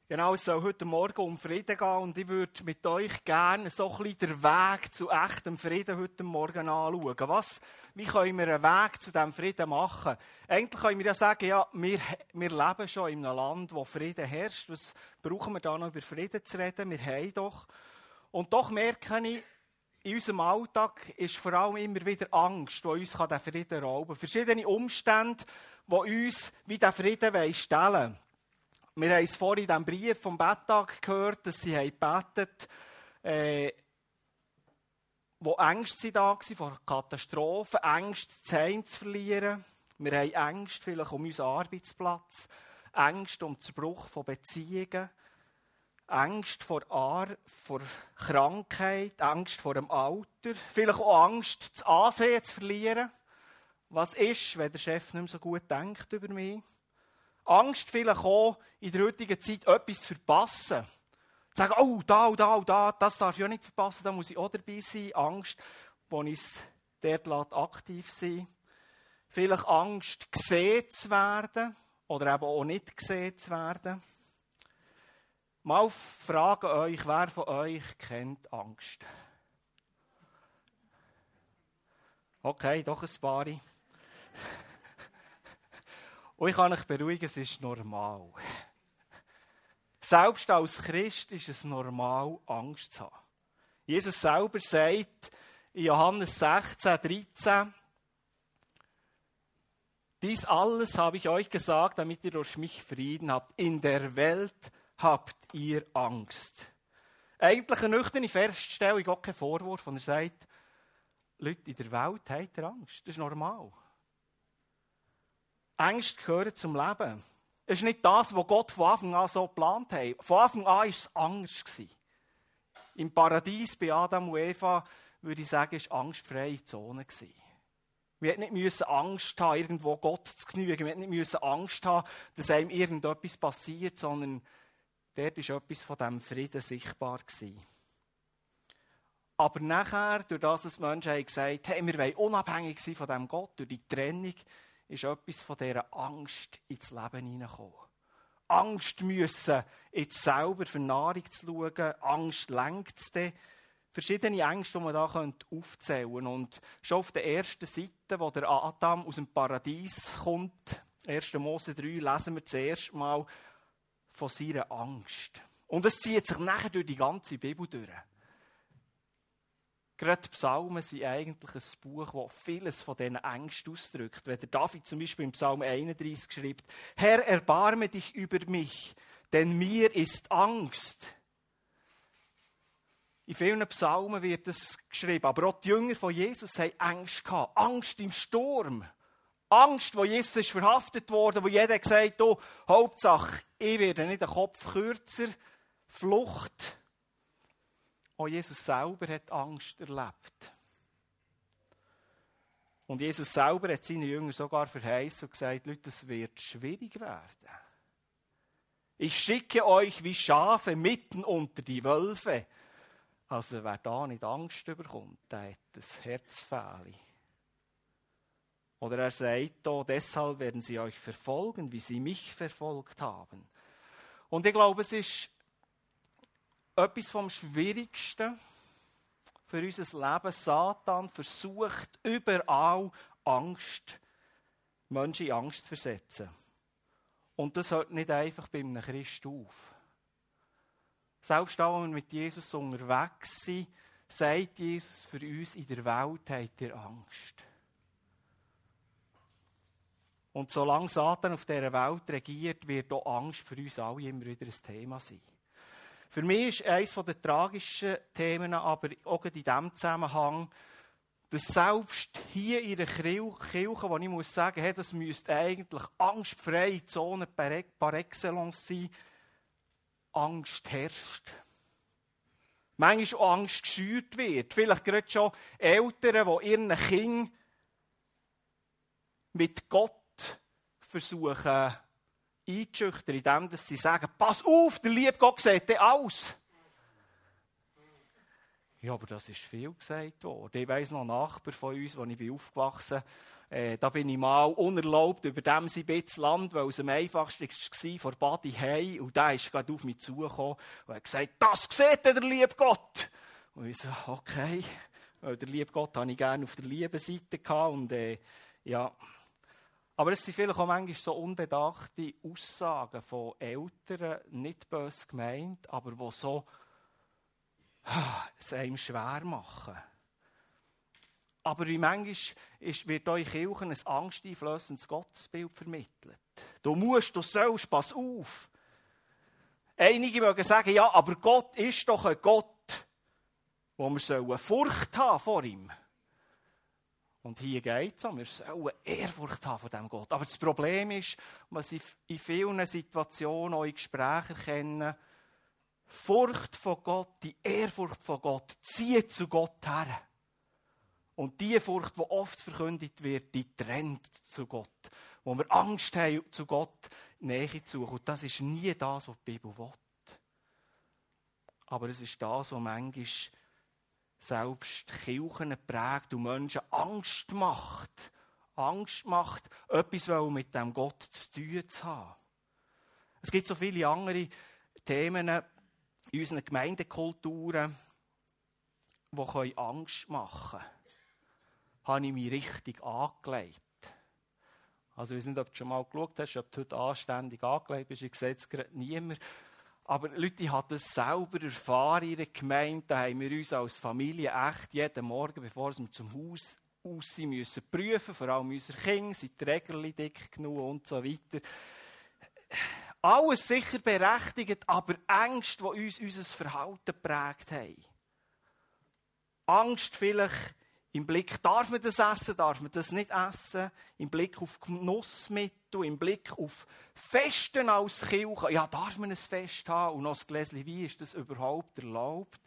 Genau, es soll heute Morgen um Frieden gehen und ich würde mit euch gerne so ein bisschen den Weg zu echtem Frieden heute Morgen anschauen. Wie können wir einen Weg zu diesem Frieden machen? Eigentlich können wir ja sagen, ja, wir leben schon in einem Land, wo Frieden herrscht. Was brauchen wir da noch über Frieden zu reden? Wir haben doch. Und doch merke ich, in unserem Alltag ist vor allem immer wieder Angst, die uns den Frieden rauben kann. Verschiedene Umstände, die uns wie den Frieden stellen wollen. Wir haben es vorhin in diesem Brief vom Betttag gehört, dass sie gebetet haben, wo Ängste da waren vor Katastrophen, Ängste, das Heim zu verlieren. Wir haben Ängste vielleicht um unseren Arbeitsplatz, Ängste um den Zerbruch von Beziehungen, Angst vor Krankheit, Angst vor dem Alter, vielleicht auch Angst, das Ansehen zu verlieren. Was ist, wenn der Chef nicht mehr so gut denkt über mich? Angst vielleicht auch in der heutigen Zeit etwas zu verpassen. Zu sagen, oh, da, das darf ich auch nicht verpassen, da muss ich auch dabei sein. Angst, wo uns dort aktiv sein. Vielleicht Angst, gesehen zu werden oder eben auch nicht gesehen zu werden. Mal frage euch, wer von euch kennt Angst? Okay, doch ein paar. Und ich kann euch beruhigen, es ist normal. Selbst als Christ ist es normal, Angst zu haben. Jesus selber sagt in Johannes 16, 13, dies alles habe ich euch gesagt, damit ihr durch mich Frieden habt. In der Welt habt ihr Angst. Eigentlich eine nüchterne Feststellung, auch kein Vorwurf, und er sagt, Leute, in der Welt habt ihr Angst. Das ist normal. Ängste gehören zum Leben. Es ist nicht das, was Gott von Anfang an so geplant hat. Von Anfang an war es anders. Im Paradies bei Adam und Eva, würde ich sagen, war es angstfreie Zone. Wir mussten nicht Angst haben, irgendwo Gott zu genügen. Wir mussten nicht Angst haben, dass einem irgendetwas passiert, sondern dort war etwas von diesem Frieden sichtbar. Aber nachher, durch das, dass die Menschen gesagt haben, hey, wir wollen unabhängig sein von diesem Gott, durch die Trennung, ist etwas von dieser Angst ins Leben hineingekommen. Angst müssen, jetzt selber für Nahrung zu schauen. Angst lenkt es dann. Verschiedene Ängste, die man da aufzählen könnte. Und schon auf der ersten Seite, wo der Adam aus dem Paradies kommt, 1. Mose 3, lesen wir zuerst mal von seiner Angst. Und es zieht sich nachher durch die ganze Bibel durch. Gerade die Psalmen sind eigentlich ein Buch, das vieles von diesen Ängsten ausdrückt. Wenn der David zum Beispiel im Psalm 31 schreibt, Herr, erbarme dich über mich, denn mir ist Angst. In vielen Psalmen wird das geschrieben, aber auch die Jünger von Jesus haben Angst gehabt. Angst im Sturm. Angst, wo Jesus ist verhaftet wurde, wo jeder gesagt hat, oh, Hauptsache, ich werde nicht den Kopf kürzer, Flucht. Auch Jesus selber hat Angst erlebt. Und Jesus selber hat seine Jünger sogar verheißen und gesagt, Leute, es wird schwierig werden. Ich schicke euch wie Schafe mitten unter die Wölfe. Also wer da nicht Angst bekommt, der hat ein Herzfehler. Oder er sagt hier, deshalb werden sie euch verfolgen, wie sie mich verfolgt haben. Und ich glaube, es ist etwas vom Schwierigsten für unser Leben. Satan versucht überall Menschen in Angst zu versetzen. Und das hört nicht einfach bei einem Christ auf. Selbst da, wenn wir mit Jesus unterwegs sind, sagt Jesus für uns, in der Welt habt ihr Angst. Und solange Satan auf dieser Welt regiert, wird auch Angst für uns alle immer wieder ein Thema sein. Für mich ist eines der tragischen Themen, aber auch in diesem Zusammenhang, dass selbst hier in der Kirche, wo ich muss sagen, hey, das müsste eigentlich angstfreie Zone par excellence sein, Angst herrscht. Manchmal auch Angst geschürt wird. Vielleicht gerade schon Eltern, die ihren Kindern mit Gott versuchen einzuschüchtern, indem sie sagen, pass auf, der liebe Gott sieht dir aus. Ja, aber das ist viel gesagt worden. Ich weiss noch, ein Nachbar von uns, als ich aufgewachsen Da bin ich mal unerlaubt über dem Sibitz Land, weil es am einfachsten war, vor Badi hey. Und der ist gerade auf mich zugekommen und hat gesagt, das sieht der liebe Gott. Und ich so, okay. Weil der liebe Gott hatte ich gerne auf der lieben Seite gehabt. Und ja. Aber es sind vielleicht auch manchmal so unbedachte Aussagen von Eltern, nicht böse gemeint, aber die so es einem schwer machen. Aber wie manchmal wird euch Kirchen ein angsteinflössendes Gottesbild vermittelt. Du musst, du sollst, pass auf. Einige mögen sagen, ja, aber Gott ist doch ein Gott, wo wir Furcht haben vor ihm. Und hier geht es um, wir sollen Ehrfurcht haben von diesem Gott. Aber das Problem ist, was ich in vielen Situationen auch in Gesprächen erkenne, Furcht von Gott, die Ehrfurcht von Gott, zieht zu Gott her. Und die Furcht, die oft verkündigt wird, die trennt zu Gott. Wo wir Angst haben, zu Gott Nähe zu suchen. Und das ist nie das, was die Bibel will. Aber es ist das, was manchmal selbst Kirchen prägt und Menschen Angst macht. Angst macht, etwas mit diesem Gott zu tun zu haben. Es gibt so viele andere Themen in unseren Gemeindekulturen, die Angst machen können. Habe ich mich richtig angelegt. Also ich weiß nicht, ob du schon mal geschaut hast, ob du heute anständig angelegt bist. Ich sehe es gerade niemand. Aber Leute, ich habe das selber erfahren in der Gemeinde. Da haben wir uns als Familie echt jeden Morgen, bevor wir zum Haus raus sind, müssen prüfen. Vor allem unsere Kinder, sind die Regel dick genug und so weiter. Alles sicher berechtigt, aber Ängste, die uns unser Verhalten geprägt haben. Angst vielleicht im Blick, darf man das essen, darf man das nicht essen? Im Blick auf Genussmittel, im Blick auf Festen als Kirche. Ja, darf man ein Fest haben? Und noch ein Gläschen Wein, ist das überhaupt erlaubt?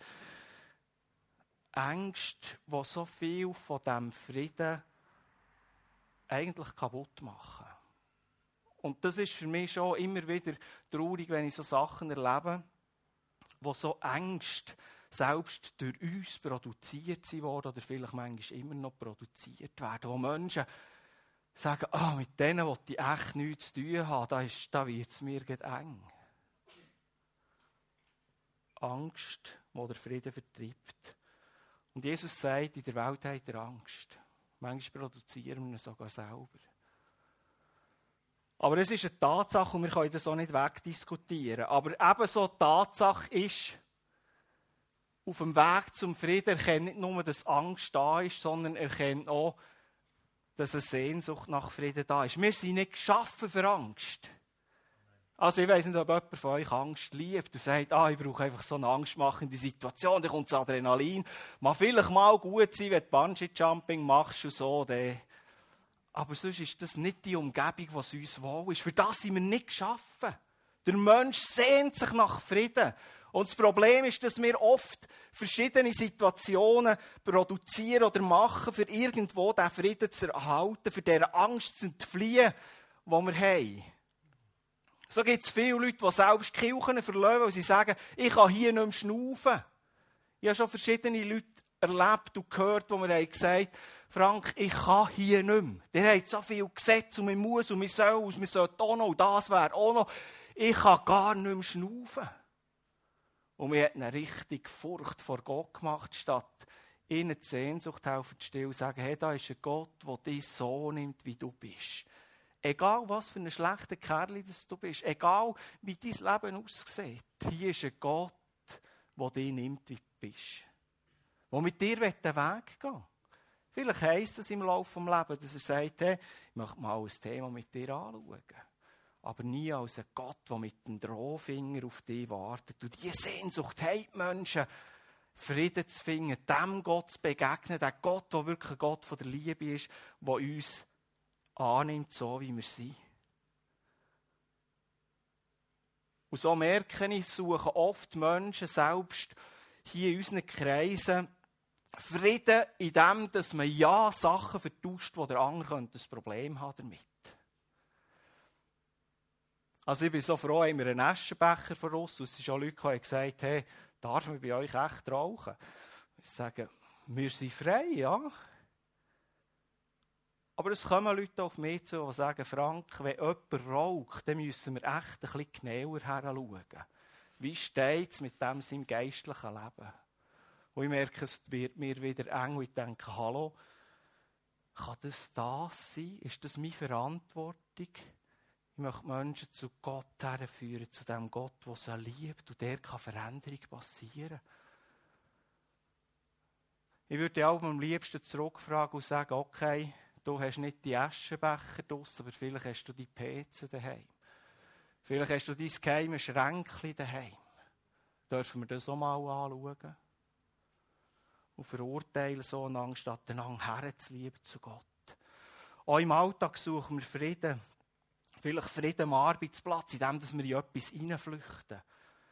Ängste, die so viel von diesem Frieden eigentlich kaputt machen. Und das ist für mich schon immer wieder traurig, wenn ich so Sachen erlebe, wo so Ängste selbst durch uns produziert worden oder vielleicht manchmal immer noch produziert werden, wo Menschen sagen, mit denen will ich echt nichts zu tun haben, da wird es mir eng. Angst, die der Frieden vertreibt. Und Jesus sagt, in der Welt habt ihr Angst. Manchmal produzieren wir ihn sogar selber. Aber es ist eine Tatsache und wir können das auch nicht wegdiskutieren. Aber ebenso eine Tatsache ist, auf dem Weg zum Frieden erkennt nicht nur, dass Angst da ist, sondern erkennt auch, dass eine Sehnsucht nach Frieden da ist. Wir sind nicht geschaffen für Angst. Also ich weiss nicht, ob jemand von euch Angst liebt und sagt, ich brauche einfach so eine angstmachende Situation, dann kommt das Adrenalin. Mag vielleicht mal gut sein, wenn du Bungee-Jumping machst und so. Aber sonst ist das nicht die Umgebung, die uns wohl ist. Für das sind wir nicht geschaffen. Der Mensch sehnt sich nach Frieden. Und das Problem ist, dass wir oft verschiedene Situationen produzieren oder machen, für irgendwo diesen Frieden zu erhalten, für diese Angst zu entfliehen, die wir haben. So gibt es viele Leute, die selbst die Kirchen verlassen, weil sie sagen, ich kann hier nicht mehr schnaufen. Ich habe schon verschiedene Leute erlebt und gehört, die mir haben gesagt, Frank, ich kann hier nicht mehr. Der hat so viele Gesetze und man muss und man soll und man sollte auch noch und das wäre auch noch. Ich kann gar nicht mehr schnaufen. Und mir hat eine richtig Furcht vor Gott gemacht, statt ihnen die Sehnsucht helfen zu stillen und sagen, hey, da ist ein Gott, der dich so nimmt, wie du bist. Egal, was für ein schlechter Kerl du bist, egal, wie dein Leben aussieht, hier ist ein Gott, der dich nimmt, wie du bist. Der mit dir den Weg gehen will. Vielleicht heisst es im Laufe des Lebens, dass er sagt, hey, ich möchte mal ein Thema mit dir anschauen. Aber nie als ein Gott, der mit dem Drohfinger auf dich wartet. Und diese Sehnsucht haben die Menschen, Frieden zu finden, dem Gott zu begegnen, dem Gott, der wirklich ein Gott von der Liebe ist, der uns annimmt, so wie wir sind. Und so merke ich, suchen oft Menschen, selbst hier in unseren Kreisen, Frieden in dem, dass man ja Sachen vertauscht, wo der andere ein Problem haben damit. Also ich bin so froh, haben wir einen Aschenbecher von uns. Und es sind schon Leute, die haben gesagt, hey, darf man bei euch echt rauchen? Ich sage, wir sind frei, ja. Aber es kommen Leute auf mich zu, die sagen, Frank, wenn jemand raucht, dann müssen wir echt ein bisschen genauer hinschauen. Wie steht es mit dem seinem geistlichen Leben? Und ich merke, es wird mir wieder eng, und ich denke, hallo, kann das sein? Ist das meine Verantwortung? Ich möchte Menschen zu Gott herführen, zu dem Gott, der sie liebt, und der kann Veränderung passieren. Ich würde auch am liebsten zurückfragen und sagen, okay, du hast nicht die Aschenbecher draussen, aber vielleicht hast du die PC daheim. Vielleicht hast du dein geheimes Schränkchen daheim. Dürfen wir das auch mal anschauen? Und verurteilen so einander, statt einander herzulieben zu Gott. Auch im Alltag suchen wir Frieden. Vielleicht Frieden am Arbeitsplatz, indem wir in etwas hineinflüchten.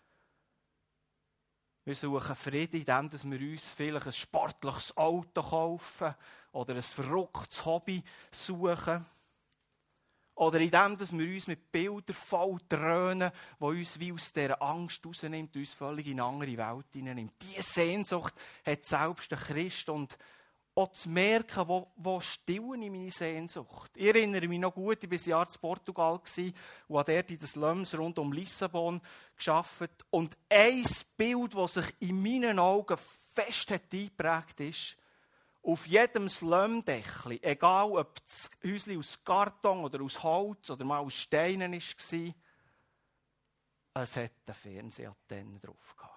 Wir suchen Frieden, indem wir uns vielleicht ein sportliches Auto kaufen oder ein verrücktes Hobby suchen. Oder indem wir uns mit Bildern voll dröhnen, die uns wie aus dieser Angst rausnimmt, uns völlig in eine andere Welt hineinnimmt. Diese Sehnsucht hat selbst der Christ. Und auch zu merken, wo stillen ich meine Sehnsucht. Ich erinnere mich noch gut, ich war ein Jahr in Portugal und habe dort in den Slums rund um Lissabon gearbeitet. Und ein Bild, das sich in meinen Augen fest hat eingeprägt ist, auf jedem Slumdächli, egal ob das Häuschen aus Karton oder aus Holz oder mal aus Steinen war, es hatte eine Fernsehantenne drauf gehabt.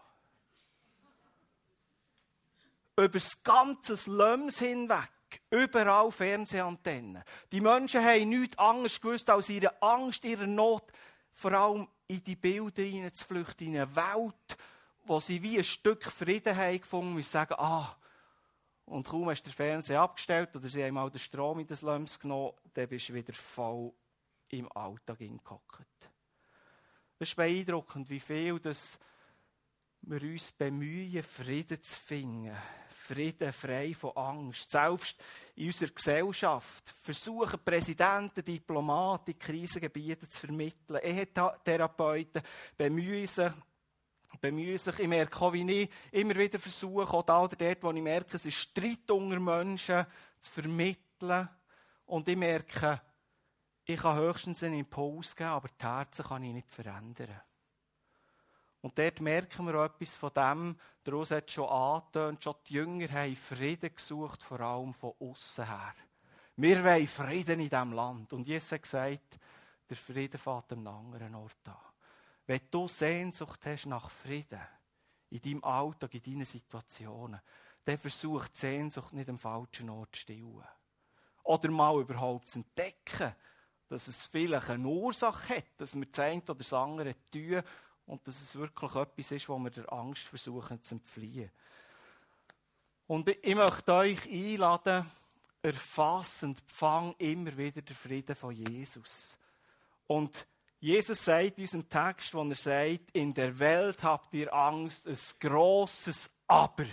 Über das ganze Slums hinweg, überall Fernsehantennen. Die Menschen haben nichts anderes gewusst, als ihre Angst, ihre Not, vor allem in die Bilder hineinzuflüchten, in eine Welt, wo sie wie ein Stück Frieden haben gefunden und sagen, und kaum hast du den Fernseher abgestellt oder sie haben mal den Strom in den Slums genommen, dann bist du wieder voll im Alltag hingehockt. Es ist beeindruckend, wie viel das wir uns bemühen, Frieden zu finden. Frieden frei von Angst. Selbst in unserer Gesellschaft versuchen Präsidenten, Diplomaten in Krisengebieten zu vermitteln. Ehetherapeuten bemühen sich. Ich merke auch, wie ich immer wieder versuche, auch da oder dort, wo ich merke, es ist Streit unter Menschen, zu vermitteln. Und ich merke, ich kann höchstens einen Impuls geben, aber die Herzen kann ich nicht verändern. Und dort merken wir auch etwas von dem, der Urs hat schon angetönt, schon die Jünger haben Frieden gesucht, vor allem von aussen her. Wir wollen Frieden in diesem Land. Und Jesus hat gesagt, der Frieden fängt an einem anderen Ort an. Wenn du Sehnsucht hast nach Frieden, in deinem Alltag, in deinen Situationen, dann versuch die Sehnsucht nicht am falschen Ort zu stillen. Oder mal überhaupt zu entdecken, dass es vielleicht eine Ursache hat, dass wir das eine oder das andere tun und dass es wirklich etwas ist, wo wir der Angst versuchen zu entfliehen. Und ich möchte euch einladen, erfassend, empfang immer wieder den Frieden von Jesus. Und Jesus sagt in unserem Text, wo er sagt, in der Welt habt ihr Angst, ein grosses Aber.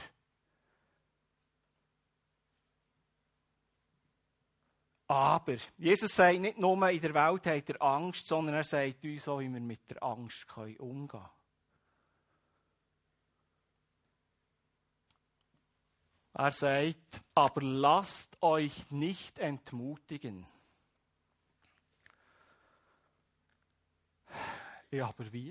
Aber Jesus sagt nicht nur, in der Welt habt ihr Angst, sondern er sagt uns auch, wie wir mit der Angst umgehen können. Er sagt, aber lasst euch nicht entmutigen. Ja, aber wie?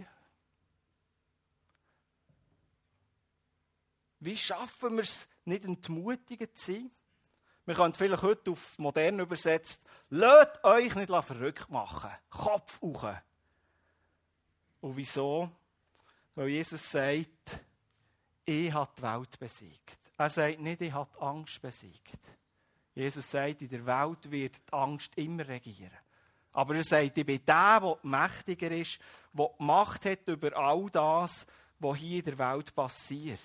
Wie schaffen wir es, nicht entmutigend zu sein? Wir können vielleicht heute auf modern übersetzt, lasst euch nicht verrückt machen. Kopf hoch. Und wieso? Weil Jesus sagt, ich habe die Welt besiegt. Er sagt nicht, ich habe die Angst besiegt. Jesus sagt, in der Welt wird die Angst immer regieren. Aber er sagt, ich bin der mächtiger ist, der die Macht hat über all das, was hier in der Welt passiert.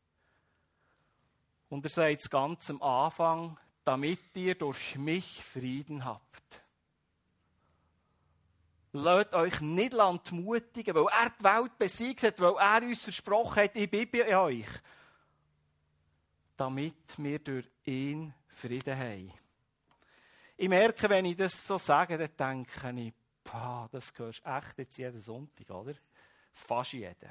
Und er sagt es ganz am Anfang, damit ihr durch mich Frieden habt. Lasst euch nicht entmutigen, weil er die Welt besiegt hat, weil er uns versprochen hat, ich bin bei euch. Damit wir durch ihn Frieden haben. Ich merke, wenn ich das so sage, dann denke ich, das hörst du echt jetzt jeden Sonntag, oder? Fast jeden.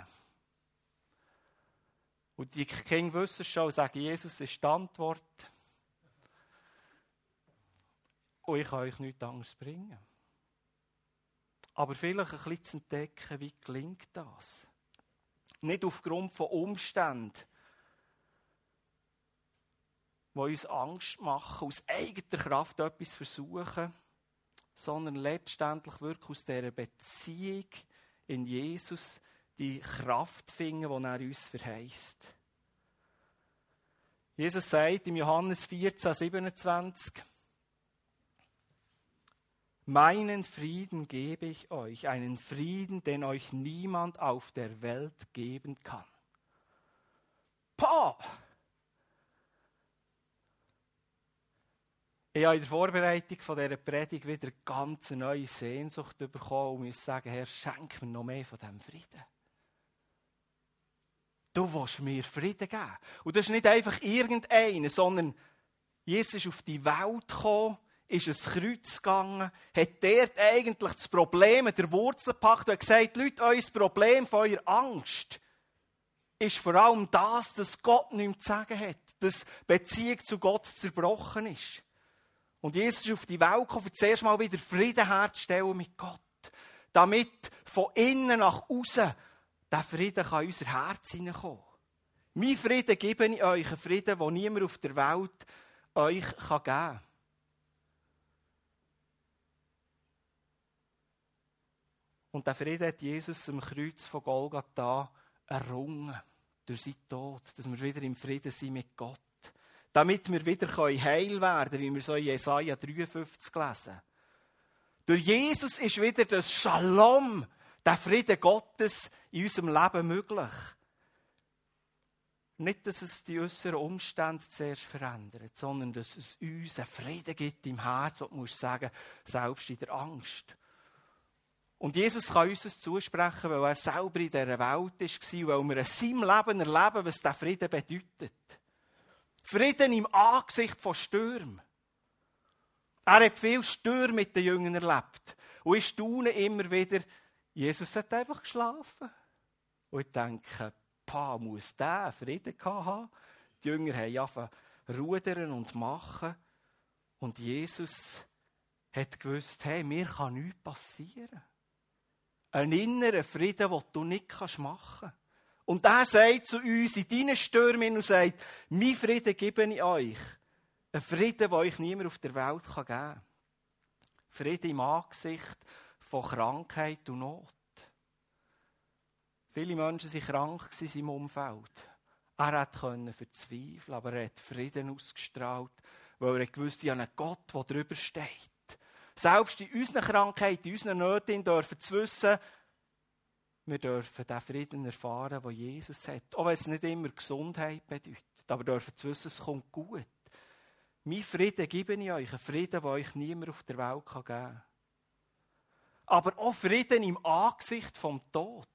Und die Kinder wissen schon und sagen, Jesus ist die Antwort. Und ich kann euch nichts anderes bringen. Aber vielleicht ein bisschen zu entdecken, wie gelingt das? Nicht aufgrund von Umständen, die uns Angst machen, aus eigener Kraft etwas versuchen, sondern letztendlich wirklich aus dieser Beziehung in Jesus die Kraft finden, die er uns verheißt. Jesus sagt im Johannes 14, 27, meinen Frieden gebe ich euch, einen Frieden, den euch niemand auf der Welt geben kann. Pah! Ich habe in der Vorbereitung von dieser Predigt wieder eine ganz neue Sehnsucht bekommen und muss sagen, Herr, schenk mir noch mehr von diesem Frieden. Du willst mir Frieden geben. Und das ist nicht einfach irgendeiner, sondern Jesus ist auf die Welt gekommen, ist ins Kreuz gegangen, hat dort eigentlich das Problem an der Wurzel gepackt und hat gesagt, Leute, euer Problem von eurer Angst ist vor allem das, dass Gott nichts zu sagen hat, dass die Beziehung zu Gott zerbrochen ist. Und Jesus ist auf die Welt gekommen, um zuerst mal wieder Frieden herzustellen mit Gott. Damit von innen nach außen der Frieden in unser Herz hineinkommen kann. Mein Frieden gebe ich euch, einen Frieden, den niemand auf der Welt euch geben kann. Und der Frieden hat Jesus am Kreuz von Golgatha errungen, durch seinen Tod, dass wir wieder im Frieden sind mit Gott. Damit wir wieder heil werden können, wie wir so in Jesaja 53 lesen. Durch Jesus ist wieder das Shalom, der Friede Gottes in unserem Leben möglich. Nicht, dass es die äußeren Umstände zuerst verändert, sondern dass es uns einen Frieden gibt im Herzen, und du musst sagen, selbst in der Angst. Und Jesus kann uns das zusprechen, weil er selber in dieser Welt war, weil wir in seinem Leben erleben, was dieser Frieden bedeutet. Frieden im Angesicht von Stürmen. Er hat viel Stürme mit den Jüngern erlebt. Und ich staune immer wieder, Jesus hat einfach geschlafen. Und ich denke, muss der Frieden haben? Die Jünger haben angefangen rudern und machen. Und Jesus hat gewusst, hey, mir kann nichts passieren. Ein innerer Frieden, den du nicht machen kannst. Und er sagt zu uns in deinen Stürmen und sagt, mein Frieden gebe ich euch. Ein Frieden, den euch niemand auf der Welt geben kann. Frieden im Angesicht von Krankheit und Not. Viele Menschen waren krank in seinem Umfeld. Er konnte verzweifeln, aber er hat Frieden ausgestrahlt, weil er gewusst, ich habe einen Gott, der drüber steht. Selbst in unseren Krankheiten, in unseren Nöten dürfen zu wissen, wir dürfen den Frieden erfahren, den Jesus hat. Auch wenn es nicht immer Gesundheit bedeutet. Aber dürfen zu wissen, es kommt gut. Mein Frieden gebe ich euch, einen Frieden, den euch niemand auf der Welt geben kann. Aber auch Frieden im Angesicht vom Tod.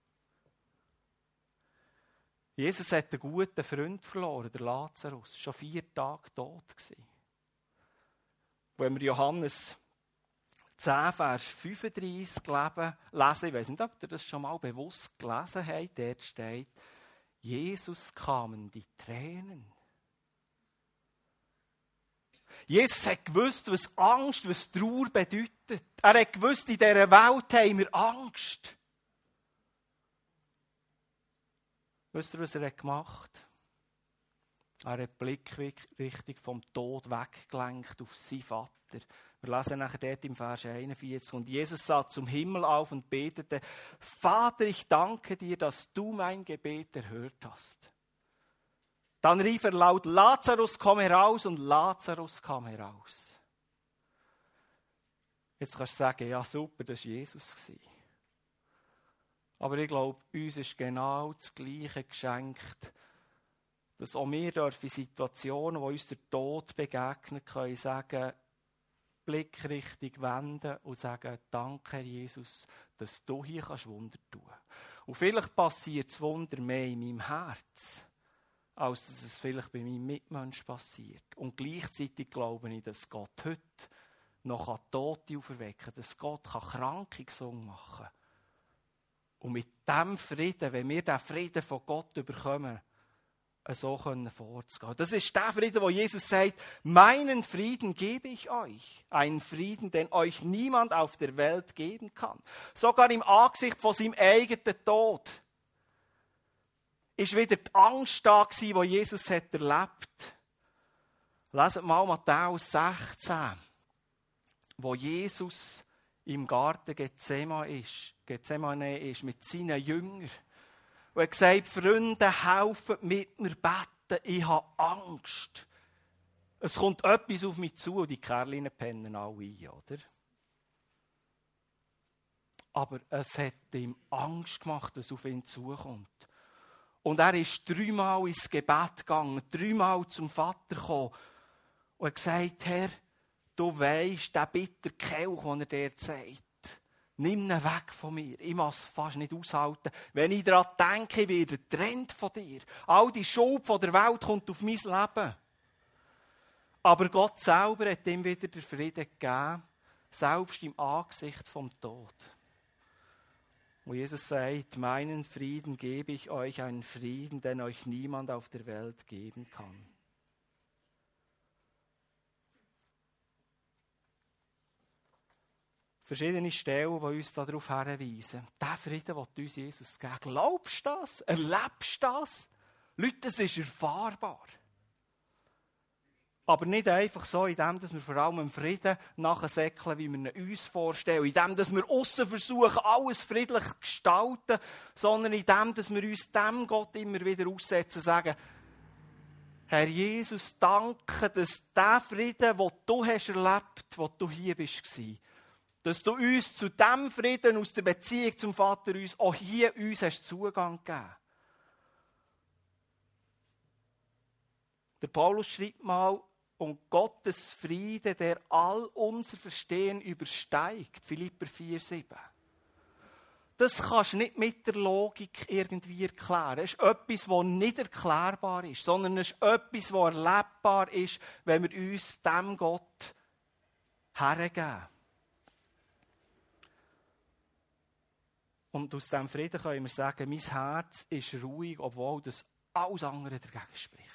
Jesus hat einen guten Freund verloren, der Lazarus. Schon 4 Tage tot gewesen. Wenn wir Johannes 10, Vers 35 lesen, ich weiss nicht, ob ihr das schon mal bewusst gelesen habt, dort steht, Jesus kamen die Tränen. Jesus hat gewusst, was Angst, was Trauer bedeutet. Er hat gewusst, in dieser Welt haben wir Angst. Wisst ihr, was er gemacht hat? Er hat den Blick vom Tod weggelenkt auf seinen Vater. Wir lesen nachher dort im Vers 41. Und Jesus sah zum Himmel auf und betete, Vater, ich danke dir, dass du mein Gebet erhört hast. Dann rief er laut, Lazarus, komm heraus, und Lazarus kam heraus. Jetzt kannst du sagen, ja super, das war Jesus. Aber ich glaube, uns ist genau das Gleiche geschenkt, dass auch wir in Situationen, wo uns der Tod begegnet, können sagen, Blickrichtung wenden und sagen, danke Herr Jesus, dass du hier Wunder tun kannst. Und vielleicht passiert das Wunder mehr in meinem Herz, als dass es vielleicht bei meinem Mitmenschen passiert. Und gleichzeitig glaube ich, dass Gott heute noch Tote auferwecken kann, dass Gott Kranke gesund machen kann. Und mit diesem Frieden, wenn wir diesen Frieden von Gott bekommen, so vorzugehen. Das ist der Frieden, wo Jesus sagt, meinen Frieden gebe ich euch. Einen Frieden, den euch niemand auf der Welt geben kann. Sogar im Angesicht von seinem eigenen Tod ist wieder die Angst da gewesen, die Jesus hat erlebt. Leset mal Matthäus 16, wo Jesus im Garten Gethsemane ist mit seinen Jüngern. Und er sagt, Freunde, helfen mit mir beten, ich habe Angst. Es kommt etwas auf mich zu und die Kerlchen pennen alle ein, oder? Aber es hat ihm Angst gemacht, dass es auf ihn zukommt. Und er ist 3-mal ins Gebet gegangen, 3-mal zum Vater gekommen und hat gesagt, Herr, du weisst, der bittere Kelch, den er dir sagt. Nimm ihn weg von mir. Ich muss es fast nicht aushalten. Wenn ich daran denke, ich werde getrennt von dir. All die Schuld von der Welt kommt auf mein Leben. Aber Gott selber hat ihm wieder den Frieden gegeben, selbst im Angesicht vom Tod. Wo Jesus sagt, meinen Frieden gebe ich euch, einen Frieden, den euch niemand auf der Welt geben kann. Verschiedene Stellen, die uns darauf hinweisen. Der Frieden, den uns Jesus geben. Glaubst du das? Erlebst du das? Leute, das ist erfahrbar. Aber nicht einfach so, indem wir vor allem im Frieden nachsäckeln, wie wir ihn uns vorstellen. Indem wir aussen versuchen, alles friedlich zu gestalten. Sondern indem wir uns dem Gott immer wieder aussetzen und sagen, Herr Jesus, danke, dass der Frieden, den du hast erlebt, wo du hier bist, dass du uns zu dem Frieden aus der Beziehung zum Vater uns auch hier uns hast Zugang gegeben. Der Paulus schreibt mal, und Gottes Friede, der all unser Verstehen übersteigt, Philipper 4,7. Das kannst du nicht mit der Logik irgendwie erklären. Es ist etwas, das nicht erklärbar ist, sondern es ist etwas, das erlebbar ist, wenn wir uns dem Gott hergeben. Und aus diesem Frieden können wir sagen, mein Herz ist ruhig, obwohl das alles andere dagegen spricht.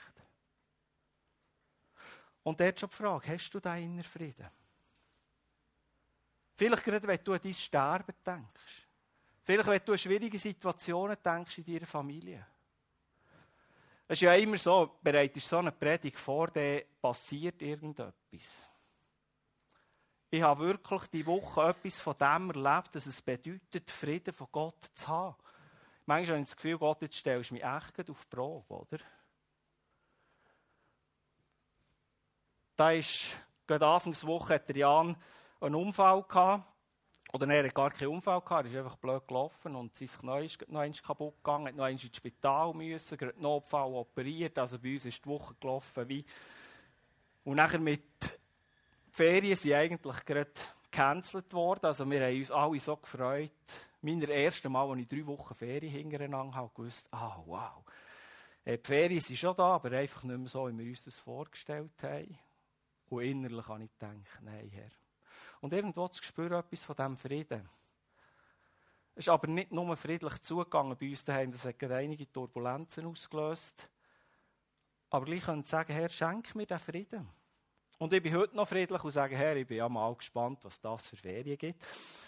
Und dort schon die Frage, hast du deinen inneren Frieden? Vielleicht gerade, wenn du an dein Sterben denkst. Vielleicht, wenn du an schwierige Situationen denkst in deiner Familie. Es ist ja immer so, bereitest so eine Predigt vor, dann passiert irgendetwas. Ich habe wirklich die Woche etwas von dem erlebt, dass es bedeutet, Frieden von Gott zu haben. Manchmal habe ich das Gefühl, Gott, jetzt stellst du mich echt auf die Probe, oder? Da ist, gerade Anfangswoche hat der Jan einen Unfall gehabt. Oder er hat gar keinen Unfall gehabt, er ist einfach blöd gelaufen und sein Knie ist noch einmal kaputt gegangen, hat noch einmal ins Spital müssen, gerade Notfall operiert. Also bei uns ist die Woche gelaufen wie... Und nachher mit... Die Ferien sind eigentlich gerade gecancelt worden. Also wir haben uns alle so gefreut. Mein erstes Mal, als ich 3 Wochen Ferien hintereinander habe, gewusst, wow. Die Ferien sind schon da, aber einfach nicht mehr so, wie wir uns das vorgestellt haben. Und innerlich habe ich gedacht, nein, Herr. Und irgendwo zu spüren, etwas von diesem Frieden. Es ist aber nicht nur friedlich zugegangen bei uns daheim, das hat gerade einige Turbulenzen ausgelöst. Aber gleich können Sie sagen, Herr, schenk mir den Frieden. Und ich bin heute noch friedlich und sage, Herr, ich bin ja mal gespannt, was das für Ferien gibt.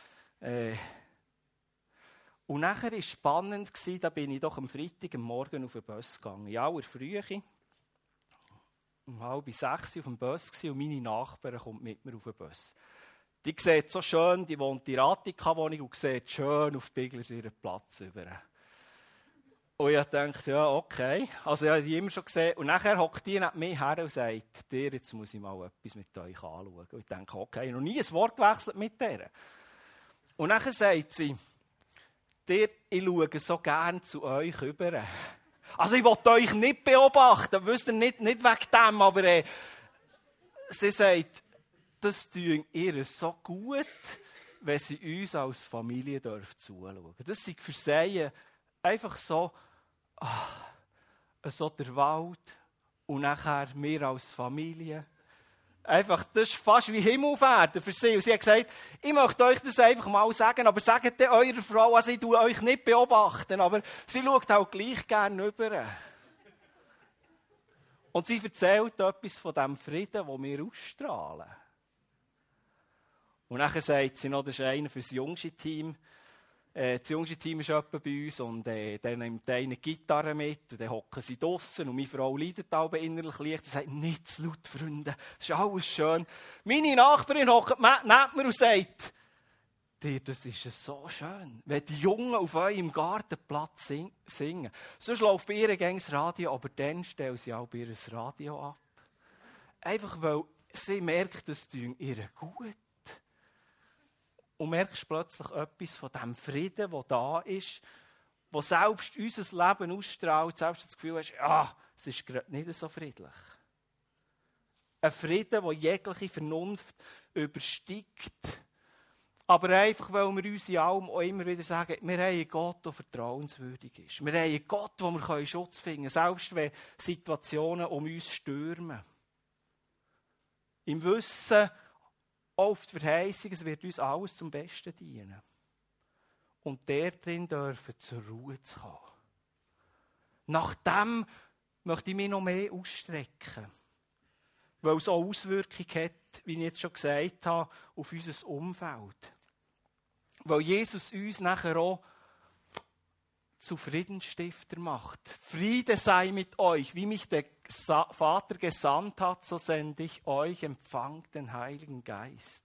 Und nachher war es spannend, da bin ich doch am Freitag am Morgen auf den Bus gegangen. In aller Frühe, um 5:30 auf dem Bus und meine Nachbarin kommt mit mir auf den Bus. Die sieht so schön, die wohnt in der Attika-Wohnung und sieht schön auf Bigler ihren Platz über. Und ich dachte, ja, okay. Also ich habe die immer schon gesehen. Und nachher hockt die neben mir her und sagt, dir, jetzt muss ich mal etwas mit euch anschauen. Und ich denke, okay, ich habe noch nie ein Wort gewechselt mit der. Und nachher sagt sie, dir, ich schaue so gerne zu euch rüber. Also ich will euch nicht beobachten, wisst ihr, nicht wegen dem, aber sie sagt, das tut ihr so gut, wenn sie uns als Familie zuschauen dürfen. Das sind für sie einfach so, so der Wald und nachher wir als Familie. Einfach, das ist fast wie Himmel auf Erden für sie. Und sie hat gesagt, ich möchte euch das einfach mal sagen, aber sagt eurer Frau, also ich tue euch nicht beobachten, aber sie schaut auch gleich gerne rüber. Und sie erzählt etwas von dem Frieden, den wir ausstrahlen. Und nachher sagt sie noch, das ist einer für das jüngste Team. Das jüngste Team ist etwa bei uns und dann nimmt eine Gitarre mit und dann hocken sie draussen und meine Frau leidet aber innerlich leicht und sagt, nicht zu laut, Freunde, das ist alles schön. Meine Nachbarin hockt neben mir und sagt, das ist so schön, wenn die Jungen auf eurem Gartenplatz singen. Sonst läuft bei ihr gegen das Radio, aber dann stellen sie auch bei ihr das Radio ab. Einfach weil sie merkt, das tut ihr gut. Und merkst plötzlich etwas von dem Frieden, der da ist, wo selbst unser Leben ausstrahlt, selbst das Gefühl hast, ja, es ist gerade nicht so friedlich. Ein Frieden, der jegliche Vernunft übersteigt. Aber einfach, weil wir uns in allem auch immer wieder sagen, wir haben einen Gott, der vertrauenswürdig ist. Wir haben einen Gott, wo wir Schutz finden können, selbst wenn Situationen um uns stürmen. Im Wissen, auf die Verheißung, es wird uns alles zum Besten dienen. Und darin dürfen zur Ruhe zu kommen. Nach dem möchte ich mich noch mehr ausstrecken. Weil es auch Auswirkungen hat, wie ich jetzt schon gesagt habe, auf unser Umfeld. Weil Jesus uns nachher auch zu Friedensstifter macht. Friede sei mit euch, wie mich der Vater gesandt hat, so sende ich euch, empfangt den Heiligen Geist.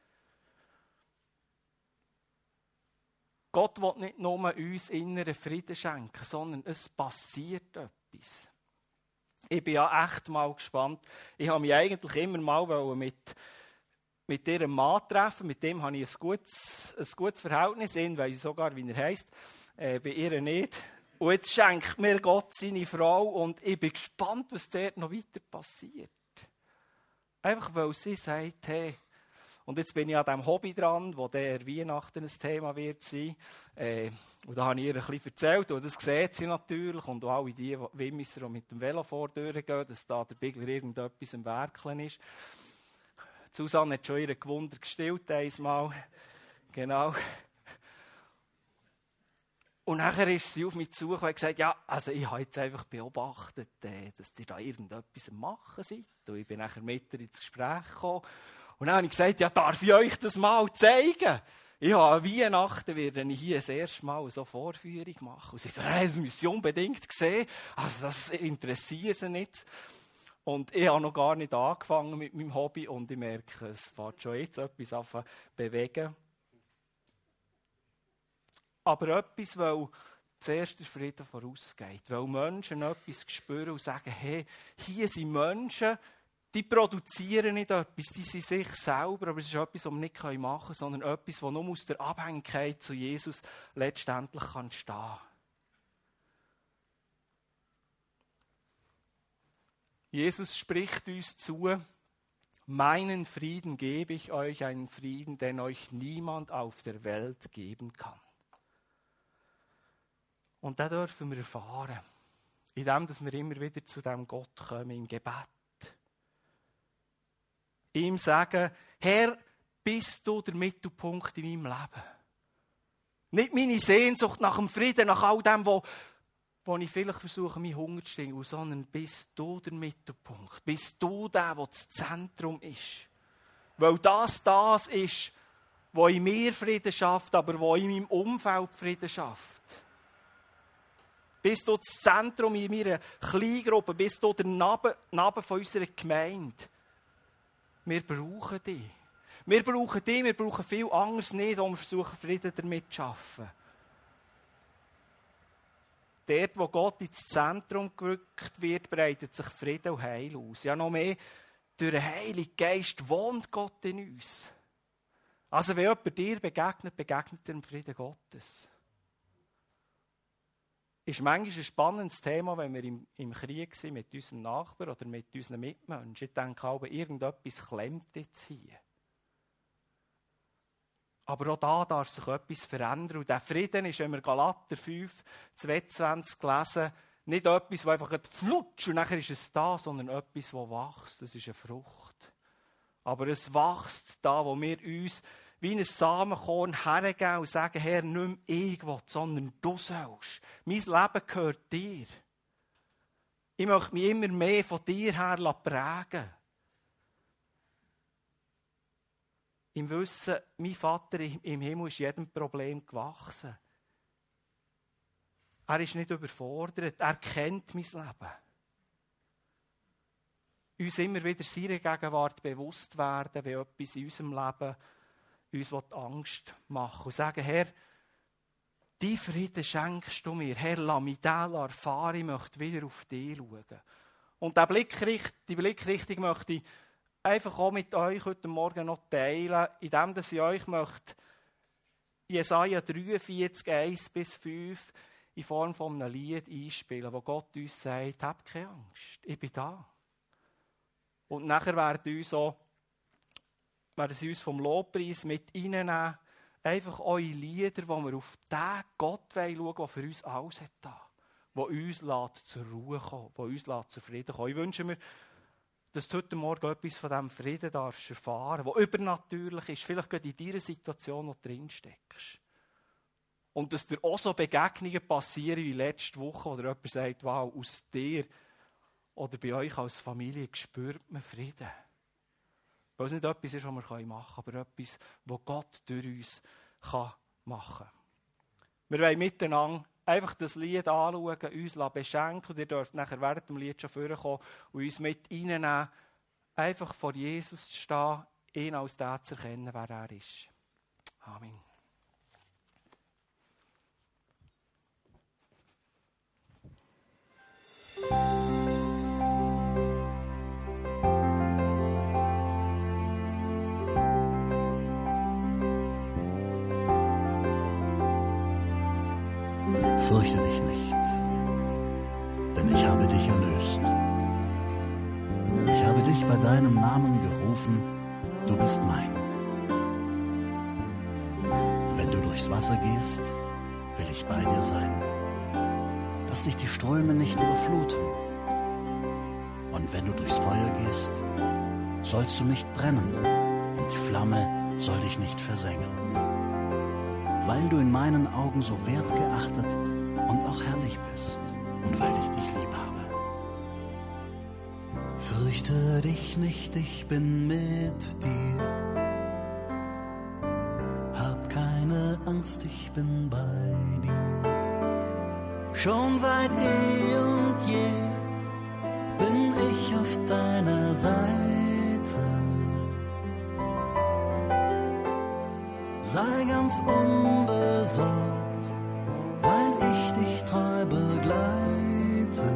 Gott will nicht nur uns inneren Frieden schenken, sondern es passiert etwas. Ich bin ja echt mal gespannt. Ich habe mich eigentlich immer mal mit ihrem Mann treffen. Mit dem habe ich ein gutes Verhältnis. Ich weiß sogar, wie er heisst. Bei ihr nicht. Und jetzt schenkt mir Gott seine Frau und ich bin gespannt, was dort noch weiter passiert. Einfach weil sie sagt, hey, und jetzt bin ich an diesem Hobby dran, wo der Weihnachten ein Thema wird sein. Und da habe ich ihr ein bisschen erzählt, und das sieht sie natürlich, und auch alle die Wimmisser, die mit dem Velo vordurchgehen, dass da der Bigler irgendetwas im Werkeln ist. Susanne hat schon ihr Gewunder gestillt, einmal. Genau. Und nachher ist sie auf mich zugekommen und gesagt, ja, also ich habe jetzt einfach beobachtet, dass ihr da irgendetwas am Machen seid. Und ich bin nachher mit ihr ins Gespräch gekommen. Und dann habe ich gesagt, ja, darf ich euch das mal zeigen? Ich habe an Weihnachten, werde ich hier das erste Mal so Vorführung machen. Und sie so, nein, das müsst ihr unbedingt sehen. Also das interessiert sie nicht. Und ich habe noch gar nicht angefangen mit meinem Hobby und ich merke, es fängt schon jetzt etwas an zu bewegen. Aber etwas, weil zuerst der Frieden vorausgeht. Weil Menschen etwas spüren und sagen, hey, hier sind Menschen, die produzieren nicht etwas, die sind sich selber, aber es ist etwas, was wir nicht machen können, sondern etwas, das nur aus der Abhängigkeit zu Jesus letztendlich entstehen kann. Jesus spricht uns zu, meinen Frieden gebe ich euch, einen Frieden, den euch niemand auf der Welt geben kann. Und das dürfen wir erfahren, indem wir immer wieder zu diesem Gott kommen, im Gebet. Ihm sagen, Herr, bist du der Mittelpunkt in meinem Leben. Nicht meine Sehnsucht nach dem Frieden, nach all dem, wo ich vielleicht versuche, meinen Hunger zu stillen, sondern bist du der Mittelpunkt. Bist du der das Zentrum ist. Weil das ist, was in mir Frieden schafft, aber was in meinem Umfeld Frieden schafft. Bist du das Zentrum in meiner Kleingruppe, bist du der Nabel von unserer Gemeinde. Wir brauchen dich. Wir brauchen viel anderes nicht, um versuchen, Frieden damit zu schaffen. Dort, wo Gott ins Zentrum gerückt wird, breitet sich Frieden und Heil aus. Ja, noch mehr, durch den Heiligen Geist wohnt Gott in uns. Also, wenn jemand dir begegnet er dem Frieden Gottes. Ist manchmal ein spannendes Thema, wenn wir im Krieg sind mit unserem Nachbarn oder mit unseren Mitmenschen. Ich denke auch, irgendetwas klemmt jetzt hier. Aber auch da darf sich etwas verändern. Und der Frieden ist, wenn wir Galater 5, 22 lesen, nicht etwas, das einfach flutscht und nachher ist es da, sondern etwas, das wächst. Das ist eine Frucht. Aber es wächst da, wo wir uns wie ein Samenkorn hergeben und sagen, Herr, nicht mehr ich will, sondern du sollst. Mein Leben gehört dir. Ich möchte mich immer mehr von dir her prägen. Im Wissen, mein Vater im Himmel ist jedem Problem gewachsen. Er ist nicht überfordert, er kennt mein Leben. Uns immer wieder seiner Gegenwart bewusst werden, wenn etwas in unserem Leben uns Angst machen. Und sagen, Herr, die Frieden schenkst du mir. Herr, lass mich den erfahren, ich möchte wieder auf dich schauen. Und die Blickrichtung möchte ich einfach auch mit euch heute Morgen noch teilen, indem ich euch möchte Jesaja 43, 1-5 in Form von einem Lied einspielen, wo Gott uns sagt, habt keine Angst, ich bin da. Und nachher werden sie uns vom Lobpreis mit reinnehmen, einfach eure Lieder, wo wir auf den Gott schauen wollen, der für uns alles hat da, der uns zur Ruhe kommt, der uns zur Frieden kommt. Ich wünsche mir, dass du heute Morgen etwas von diesem Frieden darfst erfahren, der übernatürlich ist, vielleicht gerade in deiner Situation, wo du drin steckst. Und dass dir auch so Begegnungen passieren wie letzte Woche, wo jemand sagt, wow, aus dir oder bei euch als Familie spürt man Frieden. Weil es nicht etwas ist, was wir machen können, aber etwas, was Gott durch uns machen kann. Wir wollen miteinander einfach das Lied anschauen, uns beschenken und ihr dürft nachher während dem Lied schon vorkommen und uns mit reinnehmen, einfach vor Jesus zu stehen, ihn als den zu erkennen, wer er ist. Amen. Fürchte dich nicht, denn ich habe dich erlöst. Ich habe dich bei deinem Namen gerufen, du bist mein. Wenn du durchs Wasser gehst, will ich bei dir sein, dass dich die Ströme nicht überfluten. Und wenn du durchs Feuer gehst, sollst du nicht brennen und die Flamme soll dich nicht versengen. Weil du in meinen Augen so wertgeachtet und auch herrlich bist und weil ich dich lieb habe. Fürchte dich nicht, ich bin mit dir. Hab keine Angst, ich bin bei dir. Schon seit eh und je bin ich auf deiner Seite. Sei ganz unbesorgt, weil ich dich treu begleite.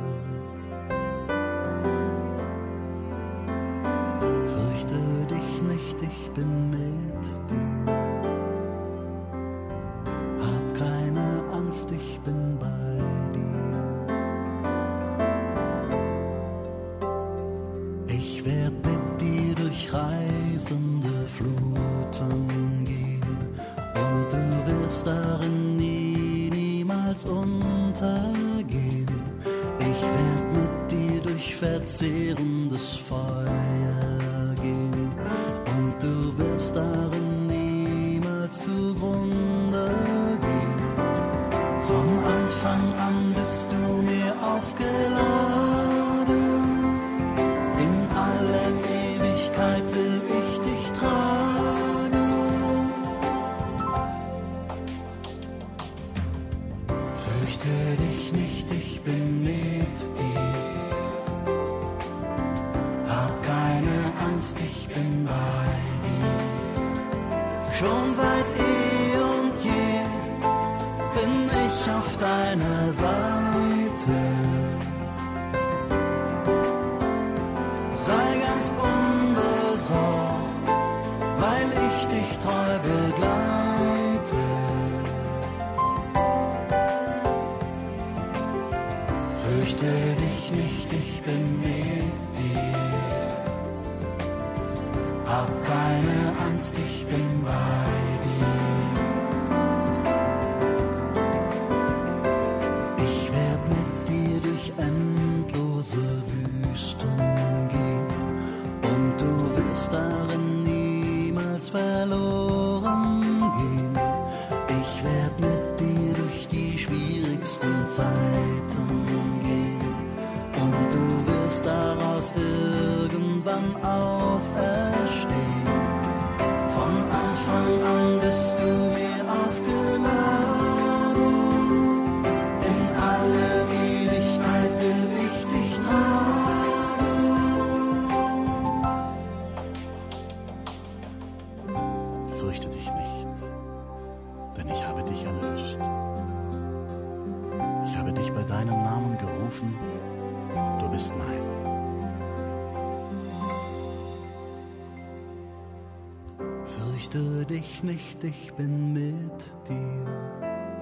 Fürchte dich nicht, ich bin mit dir. Hab keine Angst, ich bin bei dir. Ich werd mit dir durch reißende Fluten gehen und du wirst darin niemals untergehen. Ich werd mit dir durch verzehrendes Feuer gehen und du wirst darin niemals zugrunde gehen. Von Anfang an bist du mir aufgeladen, in alle Ewigkeit will ich dich tragen. Fürchte dich nicht, ich bin mit dir. Hab keine Angst, ich bin bei dir. Schon seit eh und je bin ich auf deiner Seite. Sei ganz unbesorgt, weil ich dich treu begleite. Fürchte dich nicht, ich bin mit dir. Hab keine Angst, ich bin bei dir. Ich werd mit dir durch endlose Wüsten gehen und du wirst darin niemals verloren gehen. Ich werd mit dir durch die schwierigsten Zeiten gehen dann auferstehen. Von Anfang an bist du mir aufgeladen. In alle Ewigkeit will ich dich tragen. Fürchte dich nicht, denn ich habe dich erlöst. Ich habe dich bei deinem Namen gerufen, du bist mein. Fürchte dich nicht, ich bin mit dir.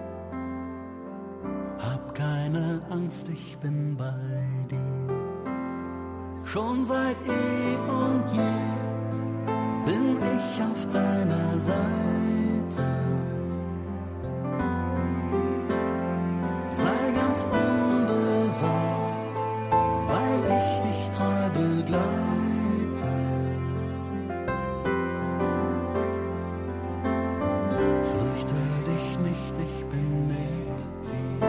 Hab keine Angst, ich bin bei dir. Schon seit eh und je bin ich auf deiner Seite. Sei ganz unbesorgt, weil ich dich treu begleite. Fürchte dich nicht, ich bin mit dir.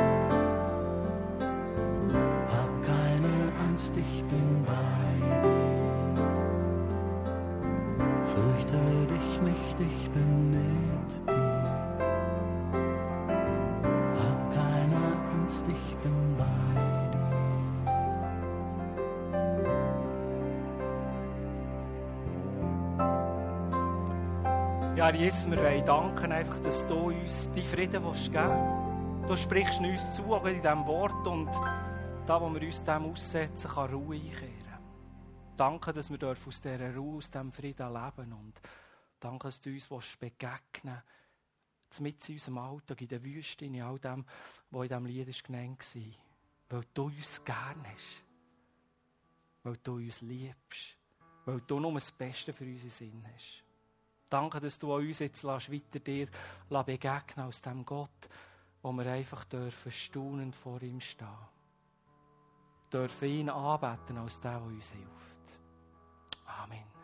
Hab keine Angst, ich bin bei dir. Fürchte dich nicht, ich bin mit dir. Ich bin bei dir. Ja, Jesus, wir wollen danken, einfach, dass du uns die Frieden geben willst. Du sprichst uns zu, auch in diesem Wort, und da, wo wir uns dem aussetzen, kann Ruhe einkehren. Danke, dass wir aus dieser Ruhe, aus diesem Frieden leben, und danke, dass du uns begegnen willst, mit in unserem Alltag, in der Wüste, in all dem, was in diesem Lied genannt war. Weil du uns gern hast. Weil du uns liebst. Weil du nur das Beste für unseren Sinn hast. Danke, dass du uns jetzt weiter dir begegnen aus dem Gott, wo wir einfach dürfen staunend vor ihm stehen. Dürfen ihn anbeten als der uns hilft. Amen.